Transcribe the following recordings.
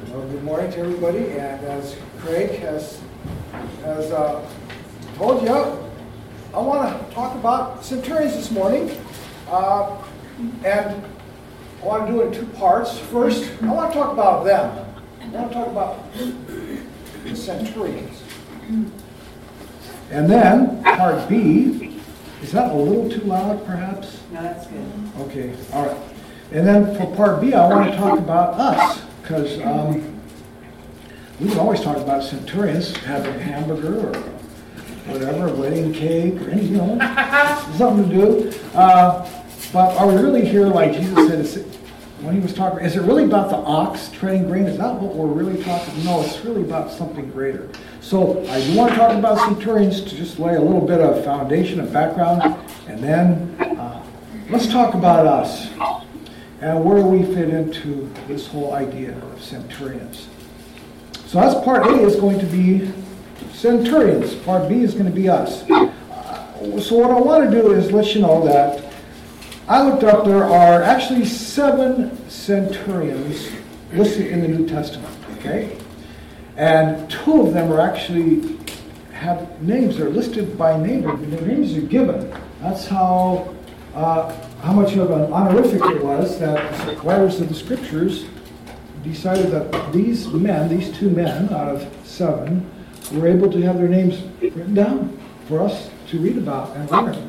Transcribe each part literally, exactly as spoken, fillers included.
Well, good morning to everybody, and as Craig has, has uh, told you, I want to talk about centurions this morning, uh, and I want to do it in two parts. First, I want to talk about them. I want to talk about the centurions. And then, part B, is that a little too loud, perhaps? No, that's good. Okay, all right. And then for part B, I want to talk about us, because um, we can always talk about centurions having a hamburger or whatever, a wedding cake, or anything, you know, something to do. Uh, but are we really here, like Jesus said, is, when he was talking, is it really about the ox treading grain? Is that what we're really talking? No, it's really about something greater. So I do want to talk about centurions to just lay a little bit of foundation and background, and then uh, let's talk about us and where we fit into this whole idea of centurions. So that's part A is going to be centurions. Part B is going to be us. Uh, so what I want to do is let you know that I looked up, there are actually seven centurions listed in the New Testament, okay? And two of them are actually have names. They're listed by name. Their names are given. That's how uh, how much of an honorific it was that the writers of the Scriptures decided that these men, these two men out of seven, were able to have their names written down for us to read about and learn.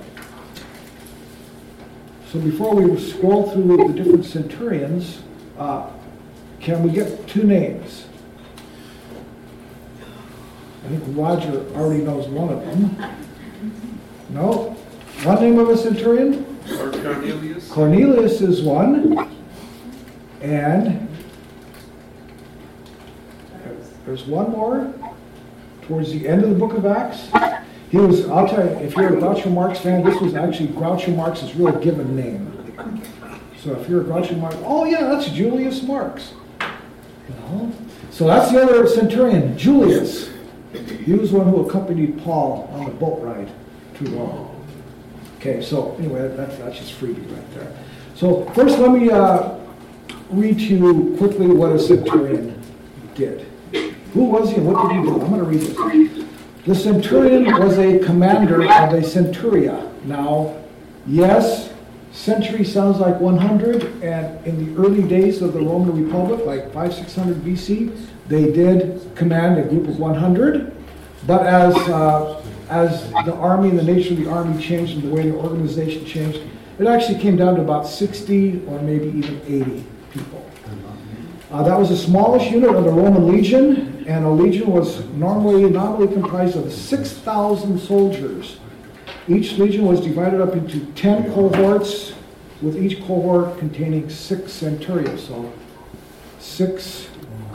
So before we scroll through the different centurions, uh, can we get two names? I think Roger already knows one of them. No? One name of a centurion? Or Cornelius. Cornelius is one. And there's one more towards the end of the book of Acts. He was, I'll tell you, if you're a Groucho Marx fan, this was actually Groucho Marx's real given name. So if you're a Groucho Marx, oh yeah, that's Julius Marx. You know? So that's the other centurion, Julius. He was one who accompanied Paul on the boat ride to Rome. Okay, so anyway, that's, that's just freebie right there. So first let me uh, read to you quickly what a centurion did. Who was he and what did he do? I'm going to read this. The centurion was a commander of a centuria. Now, yes, century sounds like one hundred, and in the early days of the Roman Republic, like five, six hundred B C, they did command a group of one hundred. But as uh, as the army and the nature of the army changed and the way the organization changed, it actually came down to about sixty or maybe even eighty people. Uh, that was the smallest unit of the Roman legion, and a legion was normally normally comprised of six thousand soldiers. Each legion was divided up into ten cohorts, with each cohort containing six centurions. So six,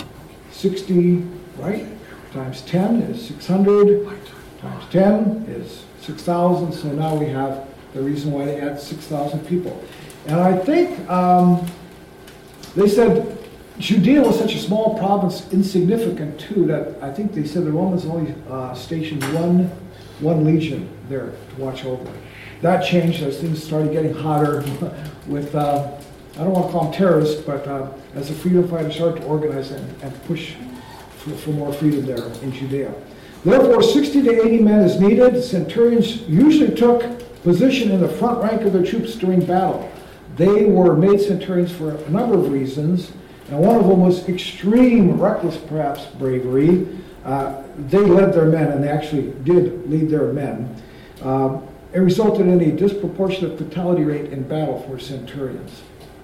sixty, right, times ten is six hundred, times ten is six thousand, so now we have the reason why they add six thousand people. And I think um, they said Judea was such a small province, insignificant too, that I think they said the Romans only uh, stationed one, one legion there to watch over it. That changed as things started getting hotter with, uh, I don't want to call them terrorists, but uh, as the freedom fighters started to organize and, and push for, for more freedom there in Judea. Therefore, sixty to eighty men is needed. Centurions usually took position in the front rank of their troops during battle. They were made centurions for a number of reasons. And one of them was extreme, reckless perhaps, bravery. Uh, they led their men, and they actually did lead their men. Um, it resulted in a disproportionate fatality rate in battle for centurions.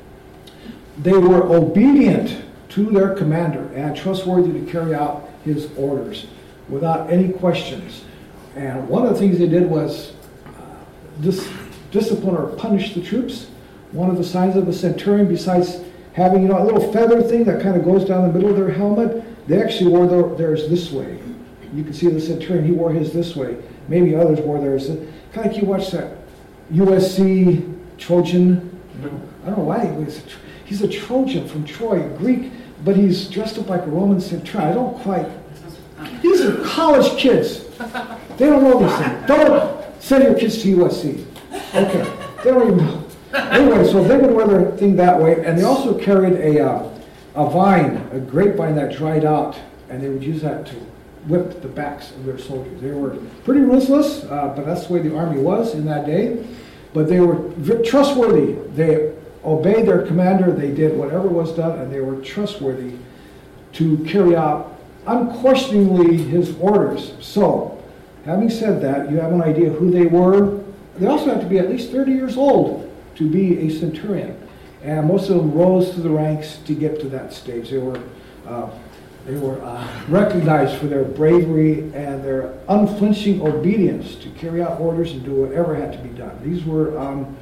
They were obedient to their commander and trustworthy to carry out his orders without any questions. And one of the things they did was uh, dis- discipline or punish the troops. One of the signs of a centurion, besides having, you know, a little feather thing that kind of goes down the middle of their helmet, they actually wore their, theirs this way. You can see the centurion, he wore his this way. Maybe others wore theirs. Kind of like you watch that U S C Trojan. I don't know why he was. He's a Trojan from Troy, Greek, but he's dressed up like a Roman centurion. I don't quite. These are college kids. They don't know these things. Don't send your kids to U S C. Okay, they don't even know. Anyway, so they would wear their thing that way, and they also carried a uh, a vine, a grapevine that dried out, and they would use that to whip the backs of their soldiers. They were pretty ruthless, uh, but that's the way the army was in that day. But they were trustworthy. They obeyed their commander. They did whatever was done, and they were trustworthy to carry out unquestioningly his orders. So, having said that, you have an idea who they were. They also had to be at least thirty years old to be a centurion. And most of them rose through the ranks to get to that stage. They were uh, they were uh, recognized for their bravery and their unflinching obedience to carry out orders and do whatever had to be done. These were um,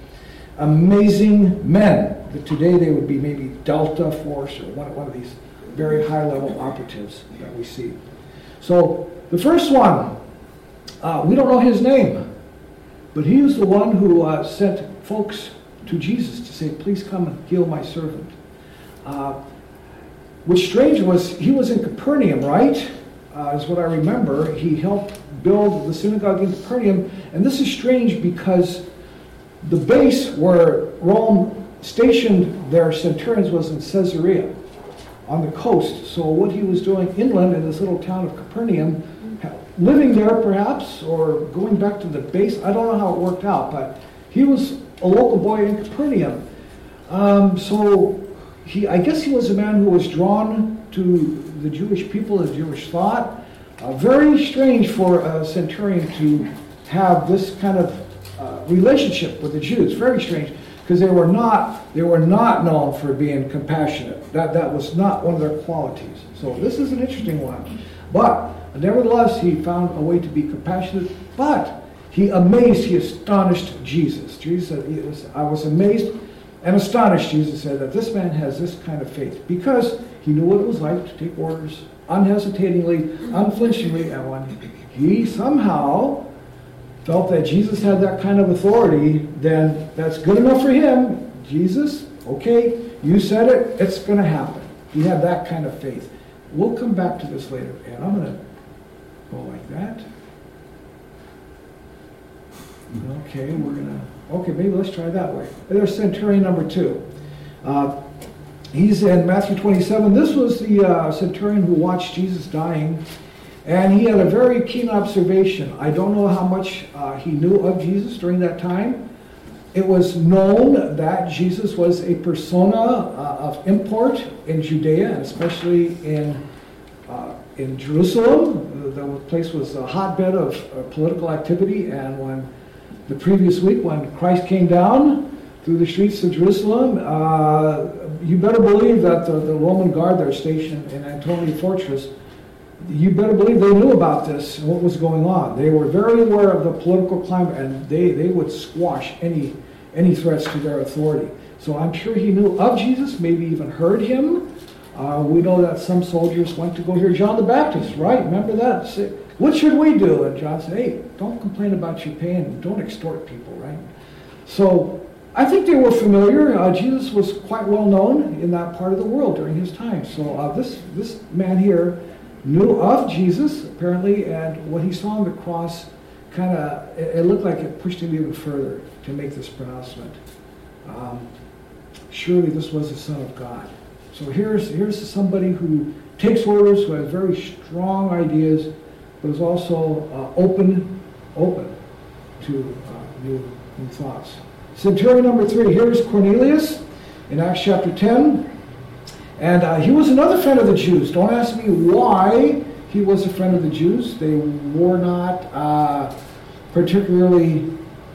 amazing men. But today they would be maybe Delta Force or one, one of these very high-level operatives that we see. So the first one, uh, we don't know his name, but he was the one who uh, sent folks to Jesus to say, please come and heal my servant. Uh, what's strange was he was in Capernaum, right? Uh, is what I remember. He helped build the synagogue in Capernaum. And this is strange because the base where Rome stationed their centurions was in Caesarea on the coast. So what he was doing inland in this little town of Capernaum, living there perhaps, or going back to the base, I don't know how it worked out, but he was a local boy in Capernaum. Um, so he, I guess he was a man who was drawn to the Jewish people and Jewish thought. Uh, very strange for a centurion to have this kind of uh, relationship with the Jews. Very strange, because they were not they were not known for being compassionate. That that was not one of their qualities. So this is an interesting one. But nevertheless, he found a way to be compassionate. But he amazed, he astonished Jesus. Jesus said, he was, I was amazed and astonished, Jesus said, that this man has this kind of faith. Because he knew what it was like to take orders unhesitatingly, unflinchingly. And when he somehow felt that Jesus had that kind of authority, then that's good enough for him. Jesus, okay, you said it, it's going to happen. He had that kind of faith. We'll come back to this later. And I'm going to go like that. Okay, we're going to, okay, maybe let's try that way. There's centurion number two. Uh, he's in Matthew twenty-seven. This was the uh, centurion who watched Jesus dying, and he had a very keen observation. I don't know how much uh, he knew of Jesus during that time. It was known that Jesus was a persona uh, of import in Judea, and especially in uh, in Jerusalem. The place was a hotbed of uh, political activity, and when the previous week, when Christ came down through the streets of Jerusalem, uh, you better believe that the, the Roman guard there stationed in Antonia Fortress, you better believe they knew about this and what was going on. They were very aware of the political climate, and they, they would squash any any threats to their authority. So I'm sure he knew of Jesus, maybe even heard him. Uh, we know that some soldiers went to go hear John the Baptist, right? Remember that? Say, what should we do? And John said, hey, don't complain about your pay and don't extort people, right? So I think they were familiar. Uh, Jesus was quite well known in that part of the world during his time. So uh, this, this man here knew of Jesus, apparently, and what he saw on the cross kind of, it, it looked like it pushed him even further to make this pronouncement. Um, surely this was the Son of God. So here's, here's somebody who takes orders, who has very strong ideas, but is also uh, open, open to uh, new, new thoughts. Centurion number three, here's Cornelius in Acts chapter ten. And uh, he was another friend of the Jews. Don't ask me why he was a friend of the Jews. They were not uh, particularly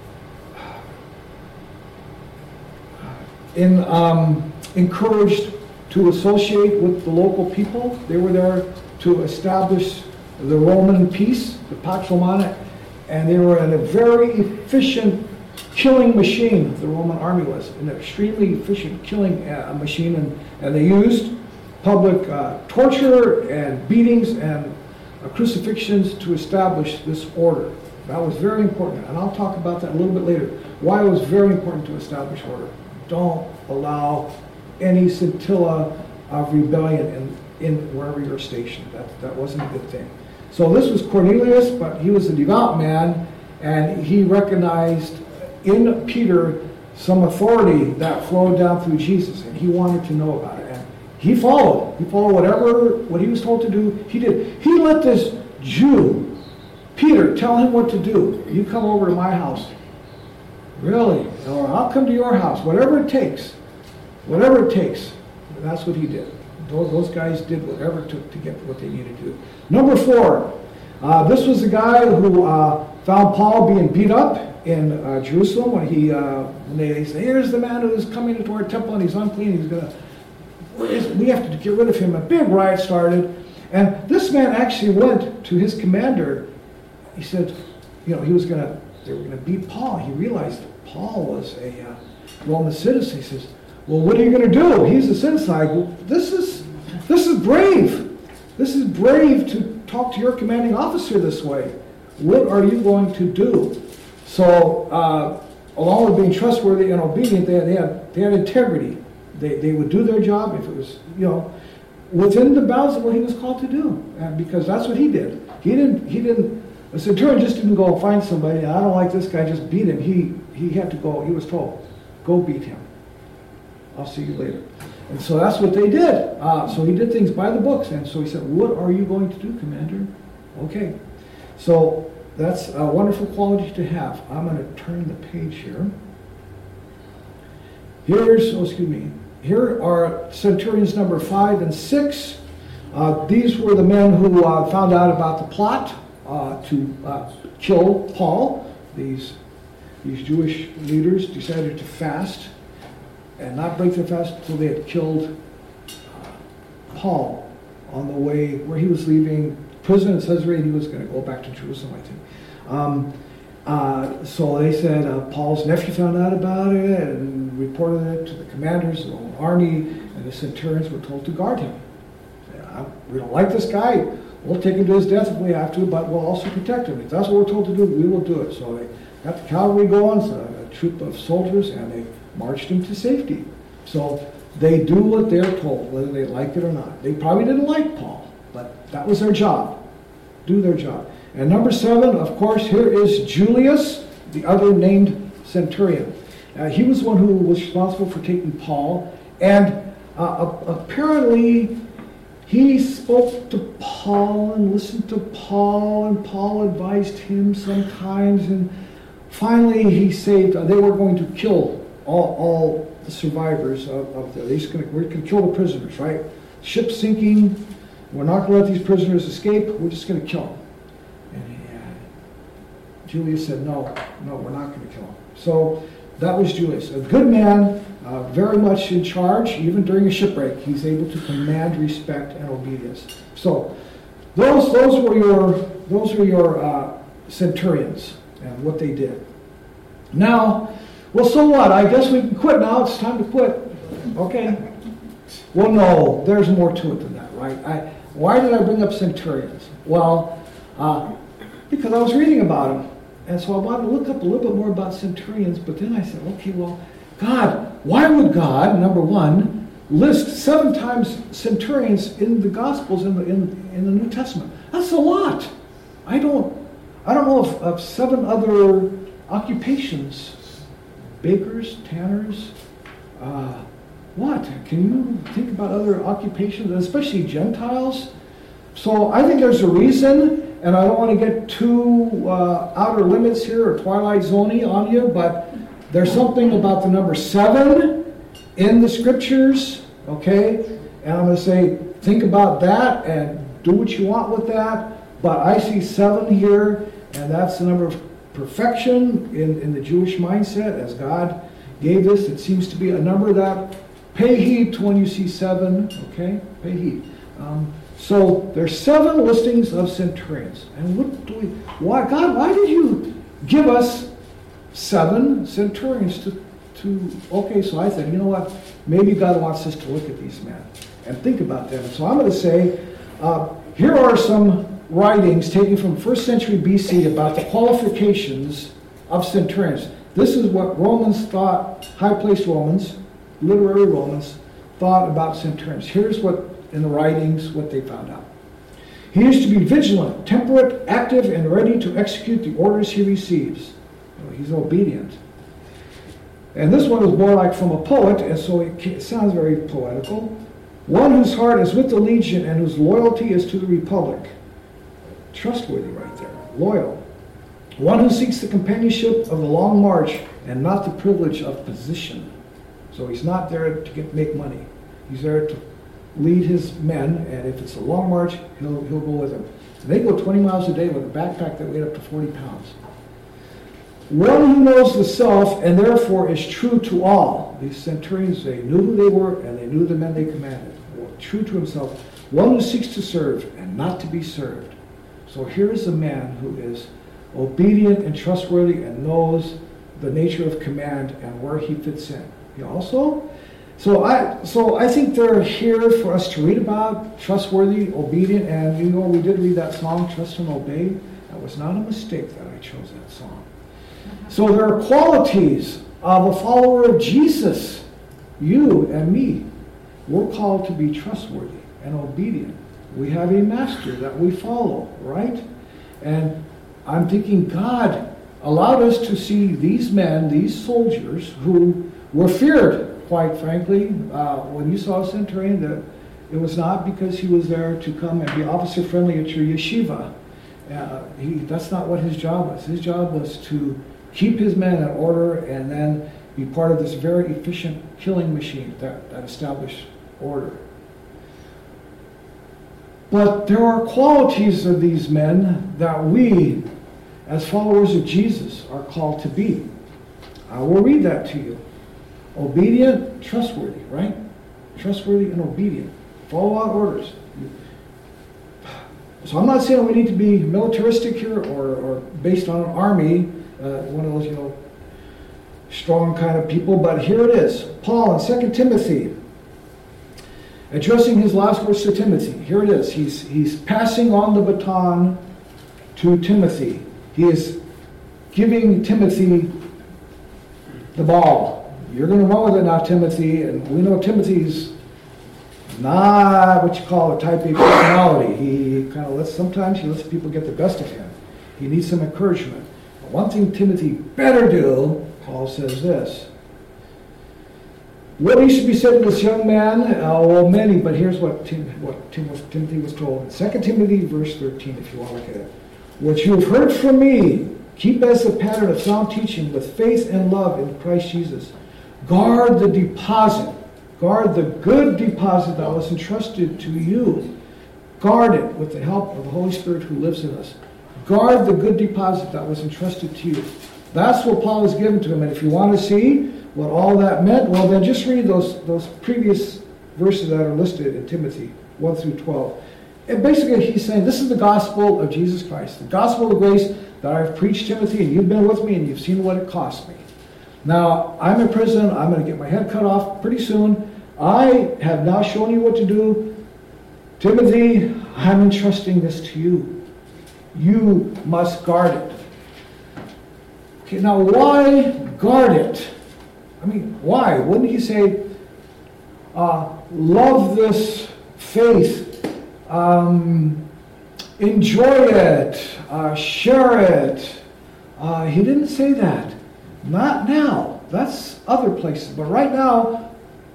in, um, encouraged to associate with the local people. They were there to establish the Roman peace, the Pax Romana, and they were in a very efficient killing machine. The Roman army was an extremely efficient killing uh, machine, and, and they used public uh, torture and beatings and uh, crucifixions to establish this order. That was very important, and I'll talk about that a little bit later. Why it was very important to establish order. Don't allow any scintilla of rebellion in, in wherever you're stationed. That, that wasn't a good thing. So this was Cornelius, but he was a devout man, and he recognized in Peter some authority that flowed down through Jesus, and he wanted to know about it. And he followed. He followed whatever, what he was told to do, he did. He let this Jew, Peter, tell him what to do. You come over to my house. Really? Or I'll come to your house. Whatever it takes. Whatever it takes. That's what he did. Those, those guys did whatever it took to get what they needed to do. Number four. Uh, this was the guy who uh, found Paul being beat up in uh, Jerusalem when he uh, when they, they said, here's the man who is coming into our temple and he's unclean. He's gonna. We have to get rid of him. A big riot started, and this man actually went to his commander. He said, you know, he was gonna. They were gonna beat Paul. He realized that Paul was a uh, Roman citizen. He says, well, what are you gonna do? He's a citizen. I go, this is this is brave. This is brave to talk to your commanding officer this way. What are you going to do? So, uh, along with being trustworthy and obedient, they, they had they had integrity. They they would do their job if it was, you know, within the bounds of what he was called to do, and because that's what he did. He didn't he didn't. A centurion just didn't go find somebody. I don't like this guy. Just beat him. He he had to go. He was told, go beat him. I'll see you later. And so that's what they did. Uh, so he did things by the books. And so he said, what are you going to do, Commander? Okay. So that's a wonderful quality to have. I'm going to turn the page here. Here's, oh, excuse me. Here are centurions number five and six. Uh, these were the men who uh, found out about the plot uh, to uh, kill Paul. These, these Jewish leaders decided to fast and not break their fast until they had killed uh, Paul on the way where he was leaving prison in Caesarea. He was going to go back to Jerusalem, I think. Um, uh, so they said uh, Paul's nephew found out about it and reported it to the commanders of the whole army, and the centurions were told to guard him. We don't like this guy. We'll take him to his death if we have to, but we'll also protect him. If that's what we're told to do, we will do it. So they got the cavalry going, so a troop of soldiers, and they marched him to safety. So they do what they're told, whether they like it or not. They probably didn't like Paul, but that was their job. Do their job. And number seven, of course, here is Julius, the other named centurion. Uh, he was one who was responsible for taking Paul, and uh, apparently he spoke to Paul and listened to Paul, and Paul advised him sometimes, and finally he saved, uh, they were going to kill all, all the survivors of, of the, they're going to, we're going to kill the prisoners, right? Ship sinking, we're not going to let these prisoners escape, we're just going to kill them. And he, uh, Julius said, no, no, we're not going to kill them. So that was Julius, a good man, uh, very much in charge, even during a shipwreck. He's able to command respect and obedience. So those those were your those were your uh, centurions and what they did. Now, well, so what? I guess we can quit now. It's time to quit. Okay. Well, no, there's more to it than that, right? I, why did I bring up centurions? Well, uh, because I was reading about them. And so I wanted to look up a little bit more about centurions, but then I said, okay, well, God, why would God, number one, list seven times centurions in the Gospels in the in, in the New Testament? That's a lot. I don't I don't know of, of seven other occupations. Bakers, tanners, uh, what? Can you think about other occupations, especially Gentiles? So I think there's a reason. And I don't want to get too uh, outer limits here or Twilight Zone-y on you, but there's something about the number seven in the scriptures, okay? And I'm going to say, think about that and do what you want with that. But I see seven here, and that's the number of perfection in, in the Jewish mindset. As God gave this, it seems to be a number that pay heed to when you see seven, okay? Pay heed. Um, So there's seven listings of centurions. And what do we, why, God, why did you give us seven centurions to, to, okay, so I said, you know what, maybe God wants us to look at these men and think about them. And so I'm going to say, uh, here are some writings taken from first century B C about the qualifications of centurions. This is what Romans thought, high-placed Romans, literary Romans, thought about centurions. Here's what in the writings, what they found out. He is to be vigilant, temperate, active, and ready to execute the orders he receives. He's obedient. And this one is more like from a poet, and so it sounds very poetical. One whose heart is with the legion and whose loyalty is to the republic. Trustworthy right there. Loyal. One who seeks the companionship of the long march and not the privilege of position. So he's not there to get make money. He's there to lead his men, and if it's a long march, he'll he'll go with them. And they go twenty miles a day with a backpack that weighed up to forty pounds. One who knows the self and therefore is true to all. These centurions, they knew who they were and they knew the men they commanded. True to himself. One who seeks to serve and not to be served. So here is a man who is obedient and trustworthy and knows the nature of command and where he fits in. He also, so I so I think they're here for us to read about, trustworthy, obedient, and you know we did read that song, Trust and Obey. That was not a mistake that I chose that song. So there are qualities of a follower of Jesus, you and me. We're called to be trustworthy and obedient. We have a master that we follow, right? And I'm thinking God allowed us to see these men, these soldiers, who were feared, quite frankly. Uh, when you saw a centurion, that it was not because he was there to come and be officer friendly at your yeshiva. Uh, he, that's not what his job was. His job was to keep his men in order and then be part of this very efficient killing machine that, that established order. But there are qualities of these men that we, as followers of Jesus, are called to be. I will read that to you. Obedient, trustworthy, right? Trustworthy and obedient. Follow out orders. So I'm not saying we need to be militaristic here or, or based on an army, uh, one of those, you know, strong kind of people, but here it is. Paul in Second Timothy, addressing his last words to Timothy. Here it is. He's, he's passing on the baton to Timothy. He is giving Timothy the ball. You're going to run with it now, Timothy. And we know Timothy's not what you call a type A personality. He kind of lets, sometimes he lets people get the best of him. He needs some encouragement. But one thing Timothy better do, Paul says this. What needs to be said to this young man? Uh, well, many, but here's what, Tim, what Tim was, Timothy was told. In Second Timothy, verse thirteen, if you want to look at it. What you have heard from me, keep as a pattern of sound teaching with faith and love in Christ Jesus. Guard the deposit. Guard the good deposit that was entrusted to you. Guard it with the help of the Holy Spirit who lives in us. Guard the good deposit that was entrusted to you. That's what Paul has given to him. And if you want to see what all that meant, well, then just read those, those previous verses that are listed in Timothy one through twelve. And basically he's saying, this is the gospel of Jesus Christ. The gospel of grace that I've preached, Timothy, and you've been with me and you've seen what it cost me. Now, I'm in prison. I'm going to get my head cut off pretty soon. I have now shown you what to do. Timothy, I'm entrusting this to you. You must guard it. Okay, now why guard it? I mean, why? Wouldn't he say, uh, love this faith, um, enjoy it, uh, share it? Uh, he didn't say that. Not now. That's other places. But right now,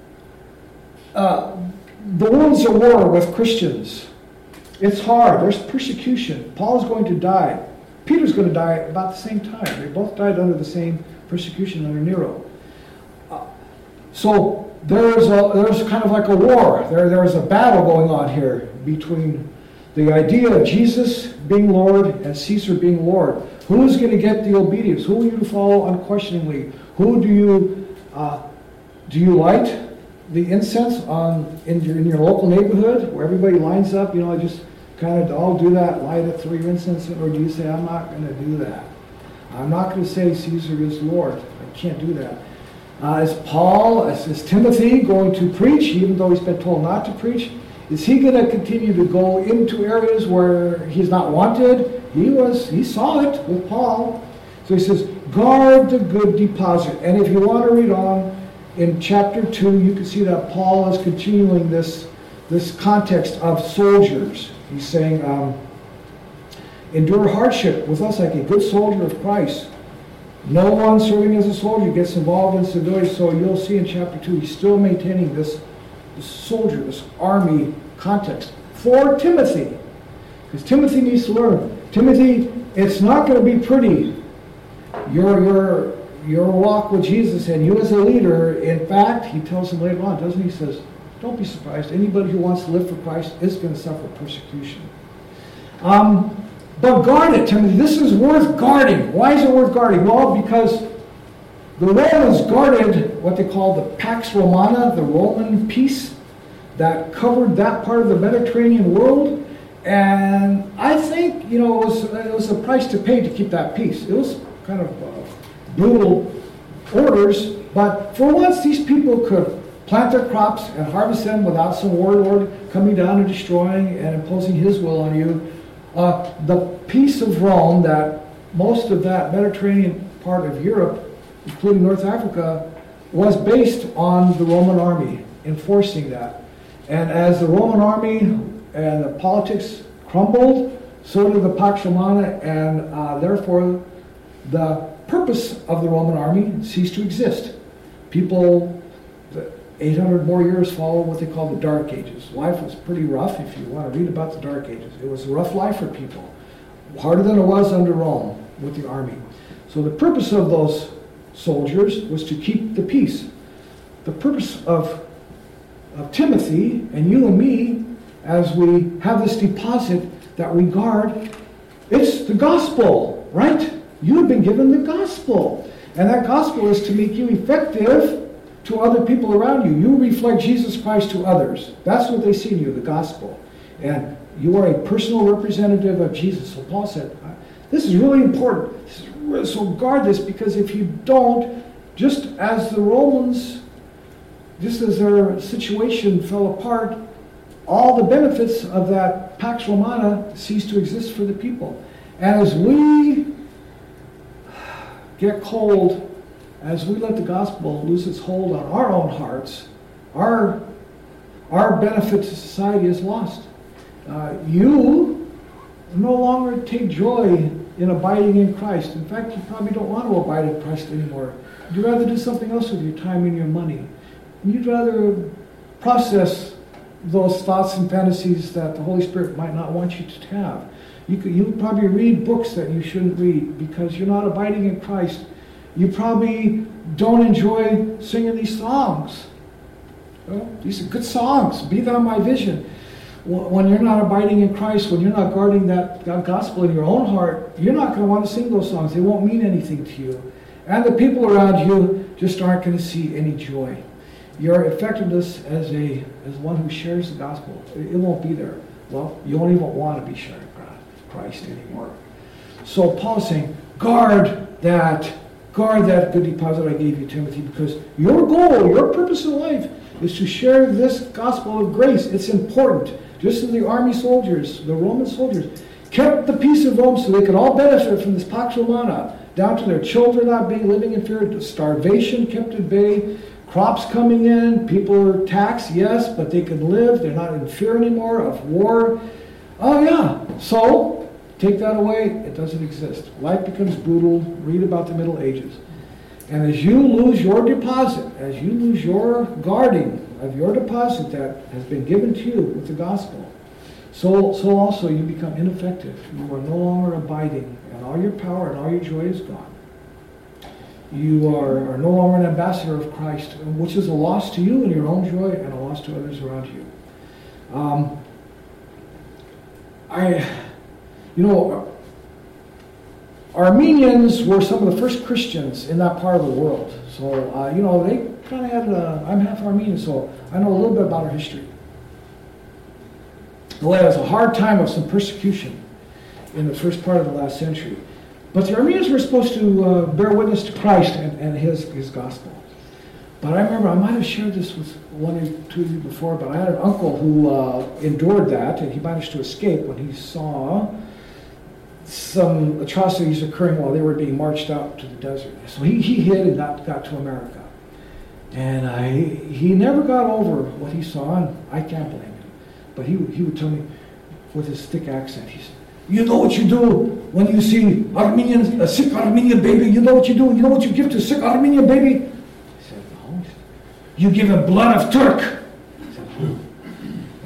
uh, the world's at war with Christians. It's hard. There's persecution. Paul's going to die. Peter's going to die about the same time. They both died under the same persecution under Nero. Uh, so there's a, there's kind of like a war. There, there's a battle going on here between the idea of Jesus being Lord and Caesar being Lord. Who's going to get the obedience? Who will you follow unquestioningly? Who do you uh, do you light the incense on in your in your local neighborhood where everybody lines up? You know, just kind of all do that, light it through your incense, or do you say, I'm not going to do that? I'm not going to say Caesar is Lord. I can't do that. Uh, is Paul, is, is Timothy going to preach, even though he's been told not to preach? Is he going to continue to go into areas where he's not wanted? He was, he saw it with Paul. So he says, guard the good deposit. And if you want to read on in chapter two, you can see that Paul is continuing this, this context of soldiers. He's saying, um, endure hardship with us like a good soldier of Christ. No one serving as a soldier gets involved in civility. So you'll see in chapter two, he's still maintaining this this soldier, this army context for Timothy. Because Timothy needs to learn. Timothy, it's not going to be pretty. Your, your, your walk with Jesus and you as a leader, in fact, he tells him later on, doesn't he? He says, don't be surprised. Anybody who wants to live for Christ is going to suffer persecution. Um, but guard it, Timothy. This is worth guarding. Why is it worth guarding? Well, because the Romans guarded what they call the Pax Romana, the Roman peace that covered that part of the Mediterranean world. And I think, you know, it was, it was a price to pay to keep that peace. It was kind of uh, brutal orders, but for once these people could plant their crops and harvest them without some warlord coming down and destroying and imposing his will on you. Uh, the peace of Rome, that most of that Mediterranean part of Europe, including North Africa, was based on the Roman army enforcing that. And as the Roman army and the politics crumbled, so did the Pax Romana, and uh, therefore the purpose of the Roman army ceased to exist. People, the eight hundred more years followed what they call the Dark Ages. Life was pretty rough if you want to read about the Dark Ages. It was a rough life for people, harder than it was under Rome with the army. So the purpose of those soldiers was to keep the peace. The purpose of, of Timothy and you and me, as we have this deposit that we guard, it's the gospel, right? You have been given the gospel. And that gospel is to make you effective to other people around you. You reflect Jesus Christ to others. That's what they see in you, the gospel. And you are a personal representative of Jesus. So Paul said, this is really important. This is really, so guard this, because if you don't, just as the Romans, just as their situation fell apart, all the benefits of that Pax Romana cease to exist for the people. And as we get cold, as we let the gospel lose its hold on our own hearts, our, our benefit to society is lost. Uh, you no longer take joy in abiding in Christ. In fact, you probably don't want to abide in Christ anymore. You'd rather do something else with your time and your money. You'd rather process those thoughts and fantasies that the Holy Spirit might not want you to have. You could, you would probably read books that you shouldn't read because you're not abiding in Christ. You probably don't enjoy singing these songs. Well, these are good songs. Be thou my vision. When you're not abiding in Christ, when you're not guarding that gospel in your own heart, you're not going to want to sing those songs. They won't mean anything to you. And the people around you just aren't going to see any joy. Your effectiveness as a as one who shares the gospel, it won't be there. Well, you won't even want to be sharing Christ anymore. So Paul's saying, guard that, guard that good deposit I gave you, Timothy, because your goal, your purpose in life is to share this gospel of grace. It's important. Just as the army soldiers, the Roman soldiers, kept the peace of Rome so they could all benefit from this Pax Romana, down to their children not being living in fear, starvation kept at bay, crops coming in, people are taxed, yes, but they can live. They're not in fear anymore of war. Oh yeah, so take that away, it doesn't exist. Life becomes brutal. Read about the Middle Ages. And as you lose your deposit, as you lose your guarding of your deposit that has been given to you with the gospel, so, so also you become ineffective. You are no longer abiding, and all your power and all your joy is gone. You are, are no longer an ambassador of Christ, which is a loss to you and your own joy and a loss to others around you. Um, I, you know, Armenians were some of the first Christians in that part of the world. So, uh, you know, they kind of had, a, I'm half Armenian, so I know a little bit about our history. The way it was a hard time of some persecution in the first part of the last century. But the Armenians were supposed to uh, bear witness to Christ and, and his, his gospel. But I remember, I might have shared this with one or two of you before, but I had an uncle who uh, endured that, and he managed to escape when he saw some atrocities occurring while they were being marched out to the desert. So he, he hid and got, got to America. And I, he never got over what he saw, and I can't blame him. But he, he would tell me with his thick accent, he said, you know what you do when you see Armenian, a sick Armenian baby? You know what you do? You know what you give to a sick Armenian baby? I said, no. You give him blood of Turk. I said,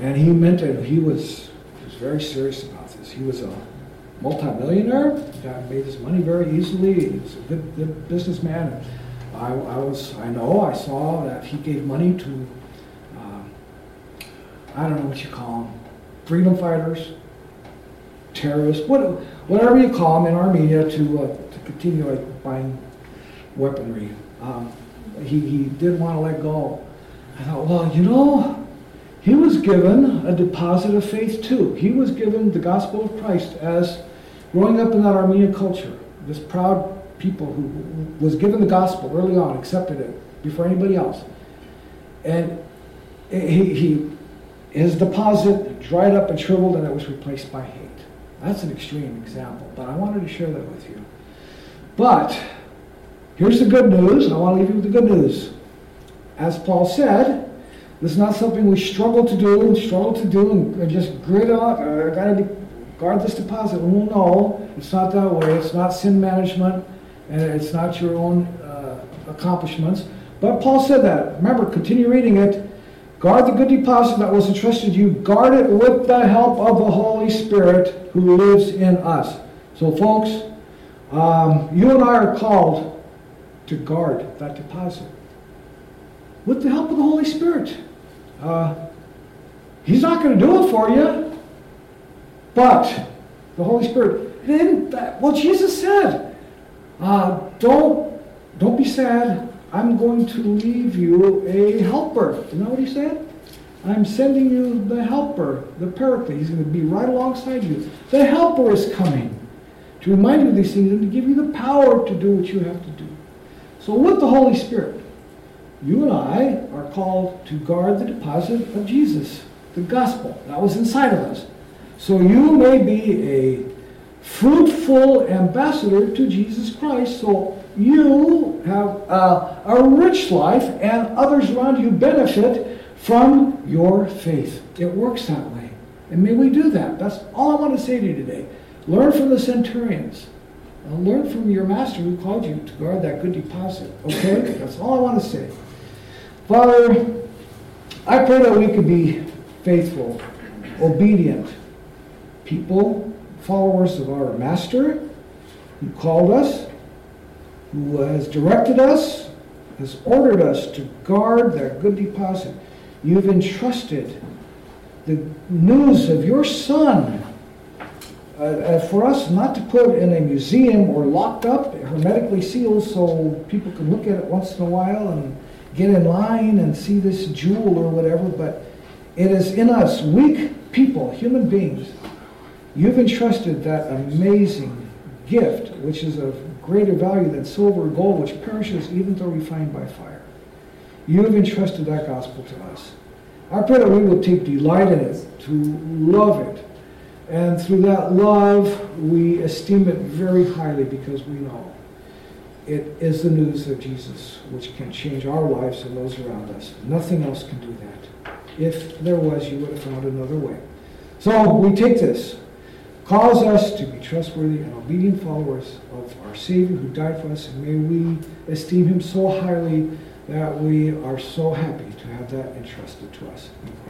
And he meant it. He was, he was very serious about this. He was a multimillionaire. He got, made his money very easily. He was a good, good businessman. I, I was, I know, I saw that he gave money to, uh, I don't know what you call them, freedom fighters, terrorists, what, whatever you call them in Armenia to uh, to continue like buying weaponry. Um, he, he didn't want to let go. I thought, well, you know, he was given a deposit of faith too. He was given the gospel of Christ as growing up in that Armenian culture. This proud people who was given the gospel early on, accepted it before anybody else. And he, he his deposit dried up and shriveled and it was replaced by hate. That's an extreme example, but I wanted to share that with you. But here's the good news. I want to leave you with the good news. As Paul said, this is not something we struggle to do, struggle to do, and just grit on, uh, gotta guard this deposit. Well, no, it's not that way. It's not sin management, and it's not your own uh, accomplishments. But Paul said that. Remember, continue reading it. Guard the good deposit that was entrusted to you. Guard it with the help of the Holy Spirit who lives in us. So, folks, um, you and I are called to guard that deposit with the help of the Holy Spirit. Uh, he's not going to do it for you, but the Holy Spirit. And that, well, Jesus said, uh, "Don't, don't be sad. I'm going to leave you a helper." You know what he said? I'm sending you the helper, the Paraclete. He's going to be right alongside you. The helper is coming to remind you of these things and to give you the power to do what you have to do. So with the Holy Spirit, you and I are called to guard the deposit of Jesus, the gospel that was inside of us. So you may be a fruitful ambassador to Jesus Christ, so you have a, a rich life and others around you benefit from your faith. It works that way. And may we do that. That's all I want to say to you today. Learn from the centurions. And learn from your master who called you to guard that good deposit. Okay? That's all I want to say. Father, I pray that we could be faithful, obedient people, followers of our master who called us, who has directed us, has ordered us to guard that good deposit. You've entrusted the news of your Son uh, uh, for us not to put in a museum or locked up, hermetically sealed, so people can look at it once in a while and get in line and see this jewel or whatever, but it is in us, weak people, human beings. You've entrusted that amazing gift, which is of greater value than silver or gold, which perishes even though refined by fire. You have entrusted that gospel to us. I pray that we will take delight in it, to love it. And through that love, we esteem it very highly because we know it is the news of Jesus which can change our lives and those around us. Nothing else can do that. If there was, you would have found another way. So we take this. Cause us to be trustworthy and obedient followers of our Savior who died for us, and may we esteem him so highly that we are so happy to have that entrusted to us.